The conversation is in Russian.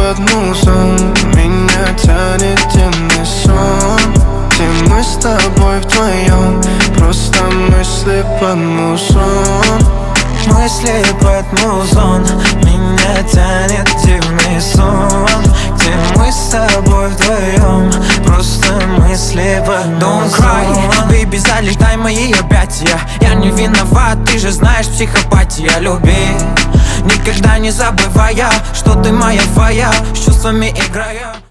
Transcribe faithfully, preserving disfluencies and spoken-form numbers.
под музон, меня тянет темный сон, где мы с тобой вдвоем, просто мысли под музон. Мысли под музон, меня тянет дивный сон, где мы с тобой вдвоем, просто мысли под музон. Don't cry, baby, залетай мои объятия. Я не виноват, ты же знаешь, психопатия. Люби, никогда не забывая, что ты моя твоя, с чувствами играя.